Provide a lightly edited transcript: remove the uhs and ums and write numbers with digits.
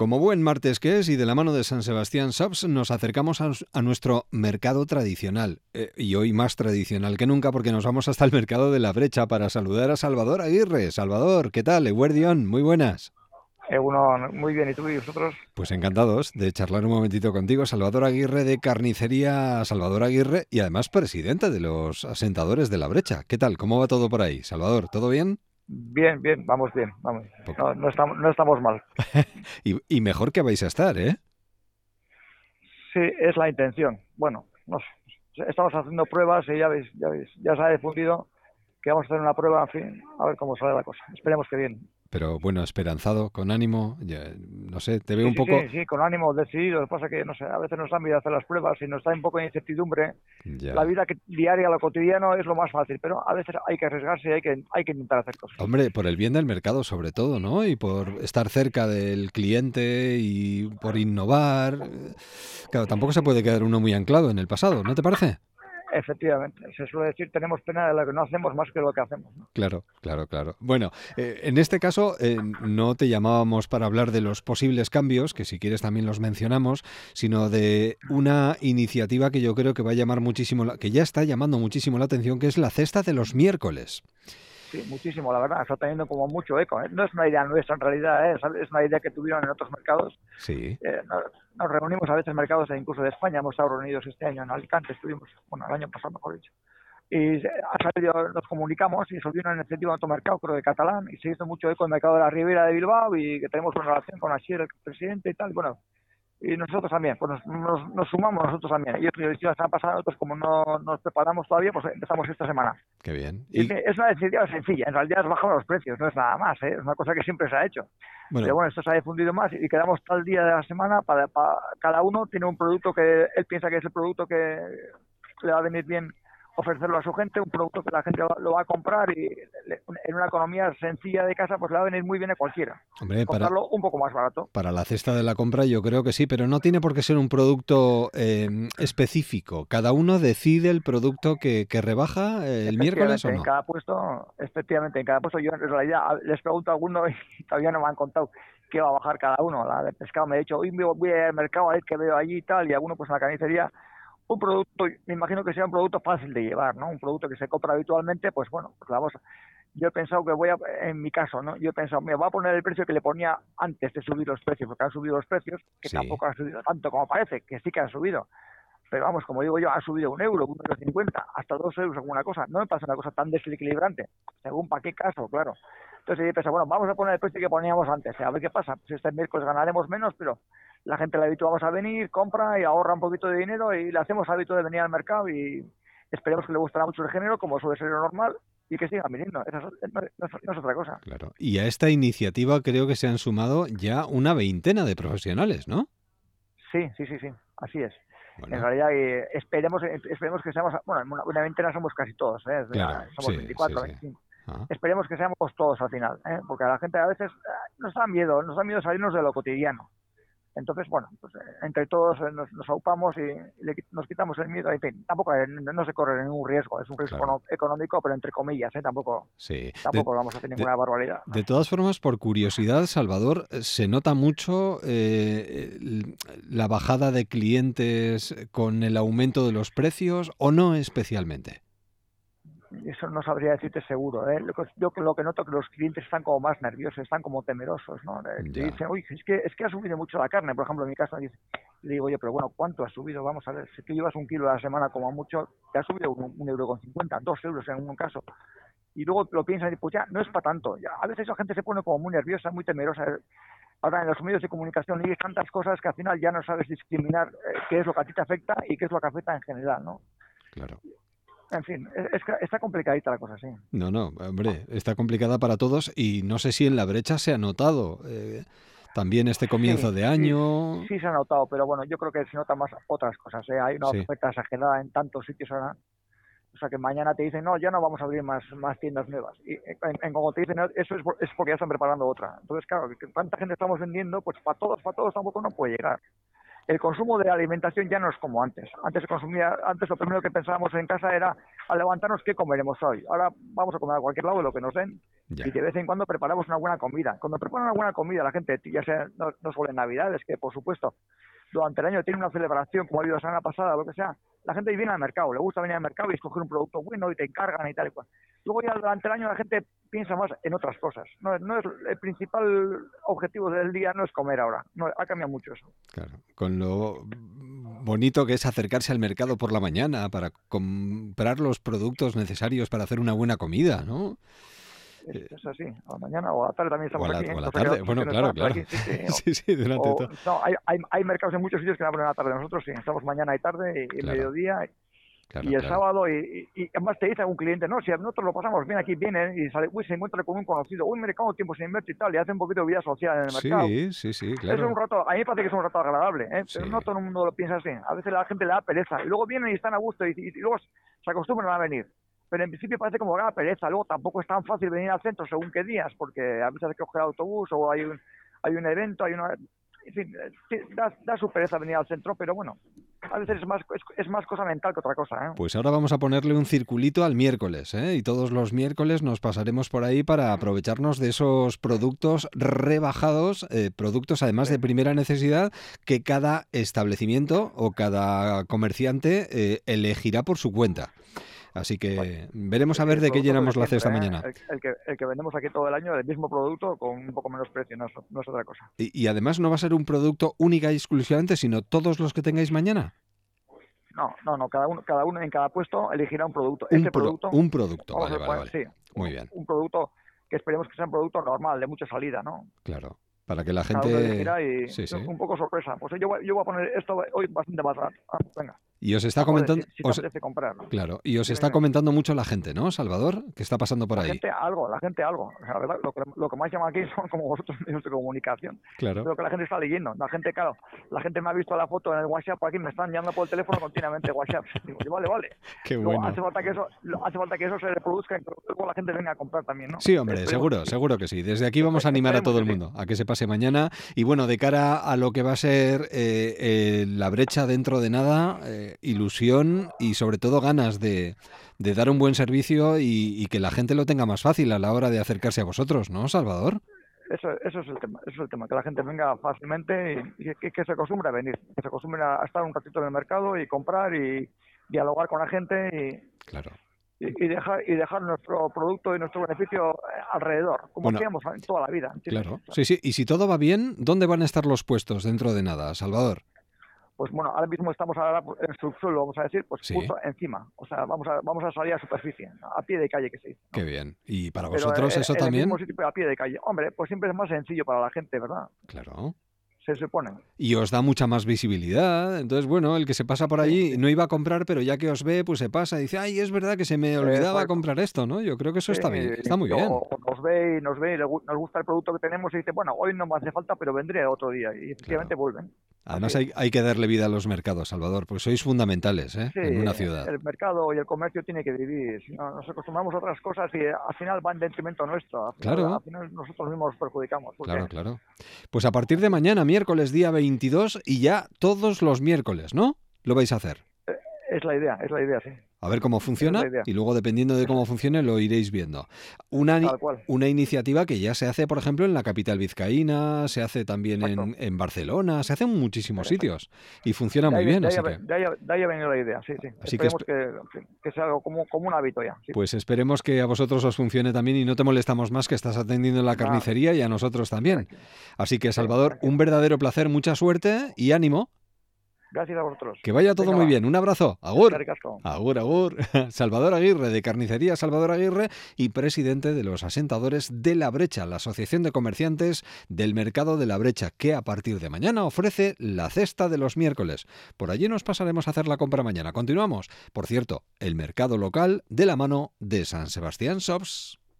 Como buen martes que es y de la mano de San Sebastián Shops nos acercamos a nuestro mercado tradicional y hoy más tradicional que nunca porque nos vamos hasta el mercado de la Brecha para saludar a Salvador Aguirre. Salvador, ¿qué tal? Eguerdión, muy buenas. Uno, muy bien, ¿y tú y vosotros? Pues encantados de charlar un momentito contigo. Salvador Aguirre de Carnicería Salvador Aguirre y además presidente de los asentadores de la Brecha. ¿Qué tal? ¿Cómo va todo por ahí? Salvador, ¿todo bien? Bien, bien, vamos bien, vamos. Poco. No estamos mal. Y mejor que vais a estar, ¿eh? Sí, es la intención. Bueno, no sé, estamos haciendo pruebas y ya se ha difundido que vamos a hacer una prueba, en fin, a ver cómo sale la cosa. Esperemos que bien. Pero bueno, esperanzado, con ánimo, ya, no sé, te veo Sí, un sí, poco... sí, sí, con ánimo, decidido. Lo que pasa es que, no sé, a veces nos da miedo hacer las pruebas y nos da un poco de incertidumbre. La Ya. vida diaria, lo cotidiano es lo más fácil, pero a veces hay que arriesgarse y hay que intentar hacer cosas. Hombre, por el bien del mercado sobre todo, ¿no? Y por estar cerca del cliente y por innovar. Claro, tampoco se puede quedar uno muy anclado en el pasado, ¿no te parece? Efectivamente, se suele decir, tenemos pena de lo que no hacemos más que lo que hacemos, ¿no? Claro, claro, claro. Bueno, en este caso no te llamábamos para hablar de los posibles cambios, que si quieres también los mencionamos, sino de una iniciativa que yo creo que va a llamar muchísimo, que ya está llamando muchísimo la atención, que es la cesta de los miércoles. Sí, muchísimo, la verdad, está teniendo como mucho eco, ¿eh? No es una idea nuestra en realidad, ¿eh? Es una idea que tuvieron en otros mercados. Sí, Nos reunimos a veces mercados incluso de España, hemos estado reunidos este año en Alicante, estuvimos, bueno, el año pasado mejor dicho. Y nos comunicamos y se vio una iniciativa en otro mercado, creo de catalán, y se hizo mucho eco en el mercado de la Ribera de Bilbao y que tenemos una relación con Asier, el presidente y tal, bueno, y nosotros también, pues nos sumamos nosotros también. Ellos ya están pasando, nosotros como no nos preparamos todavía, pues empezamos esta semana. qué bien. Y Y es una decisión sencilla, en realidad es bajar los precios, no es nada más, ¿eh? Es una cosa que siempre se ha hecho. Pero bueno, bueno, esto se ha difundido más y quedamos tal día de la semana para cada uno tiene un producto que él piensa que es el producto que le va a venir bien ofrecerlo a su gente, un producto que la gente lo va a comprar y en una economía sencilla de casa pues le va a venir muy bien a cualquiera. hombre, Comprarlo un poco más barato. para la cesta de la compra yo creo que sí, pero no tiene por qué ser un producto específico. Cada uno decide el producto que rebaja el miércoles o Efectivamente, en no. cada puesto, yo en realidad les pregunto a alguno y todavía no me han contado qué va a bajar cada uno. La de pescado me ha dicho, hoy voy al mercado a ver qué veo allí y tal, y alguno pues en la carnicería, un producto, me imagino que sea un producto fácil de llevar, ¿no? Un producto que se compra habitualmente, pues bueno, pues yo he pensado que en mi caso, ¿no? Yo he pensado, me voy a poner el precio que le ponía antes de subir los precios, porque han subido los precios, que Sí, tampoco han subido tanto como parece, que sí que han subido. Pero vamos, como digo yo, ha subido 1 euro, 1,50 hasta 2 euros alguna cosa. No me pasa una cosa tan desequilibrante, según para qué caso, claro. Entonces yo pensé, bueno, vamos a poner el precio que poníamos antes, a ver qué pasa. Pues este miércoles ganaremos menos, pero la gente la habituamos a venir, compra y ahorra un poquito de dinero y le hacemos hábito de venir al mercado y esperemos que le gustará mucho el género, como suele ser lo normal, y que sigan viniendo. No es otra cosa. claro. Y a esta iniciativa creo que se han sumado ya una veintena de profesionales, ¿no? Sí, sí, sí, sí, así es. En Bueno, realidad, esperemos que seamos, bueno, una veintena somos casi todos, ¿eh? claro, Somos sí, sí, 24, sí. 25. Ah, Esperemos que seamos todos al final, ¿eh? Porque a la gente a veces nos da miedo salirnos de lo cotidiano. Entonces, bueno, pues entre todos nos aupamos y nos quitamos el miedo. En fin, tampoco no se corre ningún riesgo, es un riesgo claro, económico, pero entre comillas, ¿eh? Tampoco, sí. tampoco vamos a hacer De, ninguna barbaridad, ¿no? de todas formas, por curiosidad, Salvador, ¿se nota mucho la bajada de clientes con el aumento de los precios o no especialmente? Eso no sabría decirte seguro, ¿eh? Yo lo que noto es que los clientes están como más nerviosos, están como temerosos, ¿no? Te Ya, dicen, oye, es que ha subido mucho la carne, por ejemplo, en mi caso, le digo, oye, pero bueno, ¿cuánto ha subido? Vamos a ver, si tú llevas 1 kilo a la semana como mucho, te ha subido 1,50 euro, 2 euros en un caso. Y luego lo piensan y pues ya, no es para tanto. Ya, a veces la gente se pone como muy nerviosa, muy temerosa. Ahora en los medios de comunicación lees tantas cosas que al final ya no sabes discriminar qué es lo que a ti te afecta y qué es lo que afecta en general, ¿no? claro. En fin, está complicadita la cosa, sí. No, no, hombre, está complicada para todos y no sé si en la brecha se ha notado también este Sí, comienzo de sí, año. sí se ha notado, pero bueno, yo creo que se notan más otras cosas, ¿eh? Hay una Sí, oferta exagerada en tantos sitios ahora. O sea que mañana te dicen, no, ya no vamos a abrir más tiendas nuevas. Y como te dicen, eso es porque ya están preparando otra. Entonces, claro, ¿cuánta gente estamos vendiendo? Pues para todos tampoco no puede llegar. el consumo de alimentación ya no es como antes. Antes lo primero que pensábamos en casa era al levantarnos qué comeremos hoy. Ahora vamos a comer a cualquier lado de lo que nos den Ya. y de vez en cuando preparamos una buena comida. Cuando preparan una buena comida la gente, ya sea no solo en Navidades, que por supuesto durante el año tiene una celebración como ha habido la semana pasada, lo que sea, la gente viene al mercado, le gusta venir al mercado y escoger un producto bueno y te encargan y tal y cual. Luego ya durante el año la gente piensa más en otras cosas. No es el principal objetivo del día, no es comer ahora. No, ha cambiado mucho eso. Claro, con lo bonito que es acercarse al mercado por la mañana para comprar los productos necesarios para hacer una buena comida, ¿no? Es así, a la mañana o a la tarde también O estamos a la, aquí. o a la Entonces, tarde. Bueno, no claro, está, pero claro. aquí sí. Sí, sí, durante todo. No, hay mercados en muchos sitios que no abren a la tarde. Nosotros sí, estamos mañana y tarde y Claro, mediodía. claro, Y el claro. sábado, y además te dice algún cliente, no, si nosotros lo pasamos bien aquí, vienen y sale, se encuentra con un conocido, uy, mire, ¿cómo tiempo sin invertir y tal? Y hace un poquito de vida social en el mercado. Sí, sí, sí, Es un claro. rato, a mí me parece que es un rato agradable, ¿eh? Sí, Pero no todo el mundo lo piensa así. A veces la gente le da pereza y luego vienen y están a gusto y luego se acostumbran a venir. Pero en principio parece como que da pereza. Luego tampoco es tan fácil venir al centro según qué días, porque a veces hay que coger autobús o hay un evento, en fin, da su pereza venir al centro, pero bueno, a veces es más cosa mental que otra cosa, ¿eh? pues ahora vamos a ponerle un circulito al miércoles, ¿eh? Y todos los miércoles nos pasaremos por ahí para aprovecharnos de esos productos rebajados, productos además Sí. de primera necesidad que cada establecimiento o cada comerciante elegirá por su cuenta. Así que veremos a ver El de qué producto llenamos de la siempre, cesta ¿eh? mañana. El que vendemos aquí todo el año, el mismo producto con un poco menos precio, no es otra cosa. Y además no va a ser un producto única y exclusivamente, sino todos los que tengáis mañana. No, cada uno en cada puesto elegirá un producto. Ese producto, Un producto, vamos vale, a vale, poner, vale. sí, Muy bien, un producto que esperemos que sea un producto normal, de mucha salida, ¿no? claro. Para que la Cada uno gente... elegirá y Sí, sí. un poco sorpresa. Pues yo voy a poner esto hoy bastante más barato. Venga, Y os está joder, comentando... si te apetece comprar, ¿no? Claro, y os Dime, está dime. comentando mucho la gente, ¿no, Salvador? ¿Qué está pasando por La ahí? gente algo. O sea, la verdad, lo que más llama aquí son como vosotros medios de comunicación. Claro. Lo que la gente está leyendo. La gente, claro, la gente me ha visto la foto en el WhatsApp por aquí, me están llamando por el teléfono continuamente WhatsApp. Digo, vale. Qué Luego bueno. hace falta que eso se reproduzca y que luego la gente venga a comprar también, ¿no? Sí, hombre, Esperemos seguro que sí. Desde aquí vamos a animar a todo el que sí. mundo a que se pase mañana. Y bueno, de cara a lo que va a ser la brecha dentro de nada, ilusión y sobre todo ganas de dar un buen servicio y que la gente lo tenga más fácil a la hora de acercarse a vosotros, ¿no, Salvador? Eso es el tema, que la gente venga fácilmente y que se acostumbre a venir, que se acostumbre a estar un ratito en el mercado y comprar y dialogar con la gente Claro. y dejar nuestro producto y nuestro beneficio alrededor, como Bueno, hacíamos en toda la vida. ¿Entiendes? claro. Sí, sí. Y si todo va bien, ¿dónde van a estar los puestos dentro de nada, Salvador? Pues bueno, ahora mismo estamos en el subsuelo, vamos a decir, pues Sí. justo encima. O sea, vamos a salir a superficie, a pie de calle que se dice, ¿no? Qué bien. ¿Y para Pero vosotros eso en el también? mismo sitio, pero a pie de calle. Hombre, pues siempre es más sencillo para la gente, ¿verdad? Claro. Se supone. Y os da mucha más visibilidad. Entonces, bueno, el que se pasa por allí Sí. no iba a comprar, pero ya que os ve, pues se pasa y dice, ay, es verdad que se me olvidaba Exacto. comprar esto, ¿no? Yo creo que eso está bien, está muy bien. O nos ve y nos gusta el producto que tenemos y dice, bueno, hoy no me hace falta, pero vendré otro día. Y efectivamente vuelven. Además Así es. hay que darle vida a los mercados, Salvador, porque sois fundamentales, ¿eh? Sí, En una ciudad. el mercado y el comercio tiene que vivir. Si no, nos acostumbramos a otras cosas y al final va en detrimento nuestro. Claro. Al final nosotros mismos nos perjudicamos. ¿Por Claro, qué? claro. Pues a partir de mañana, miércoles día 22, y ya todos los miércoles, ¿no? Lo vais a hacer. Es la idea, sí. A ver cómo Esa es funciona la idea. y luego, dependiendo de cómo funcione, lo iréis viendo. Tal cual. Una iniciativa que ya se hace, por ejemplo, en la capital vizcaína, se hace también Exacto. en Barcelona, se hace en muchísimos Exacto. sitios y funciona muy bien, así que... De ahí ha venido la idea, sí. Así que Esperemos que sea algo como un hábito ya. Sí. pues esperemos que a vosotros os funcione también y no te molestamos más, que estás atendiendo en la Nada. carnicería y a nosotros también. Tranquilo. Así que, Salvador, tranquilo. un verdadero placer, mucha suerte y ánimo. Gracias a vosotros. Que vaya todo Venga, muy va. bien. Un abrazo. Agur. Eskerrik asko. Agur, agur. Salvador Aguirre, de Carnicería Salvador Aguirre y presidente de los asentadores de La Brecha, la Asociación de Comerciantes del Mercado de La Brecha, que a partir de mañana ofrece la cesta de los miércoles. Por allí nos pasaremos a hacer la compra mañana. Continuamos. Por cierto, el mercado local de la mano de San Sebastián Shops.